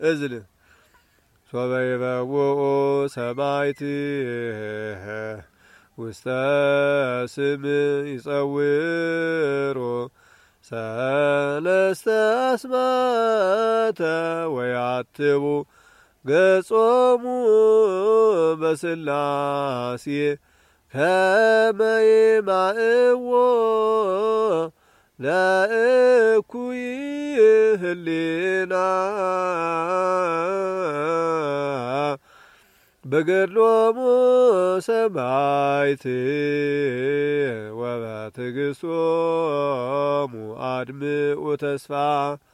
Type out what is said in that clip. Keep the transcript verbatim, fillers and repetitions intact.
እዝል ሶበ ይበውኡ ሰማዕት ውስተ ስም ይጸውሩ ሰለስተ አስማተ ወያትቡ ገጾሙ በስላሴ ከመ ይማዕዎ ለእኩይ ህሊና በገድሎሙ ሰማዕት ወበትዕግሥቶሙ አድምዑ ተስፋ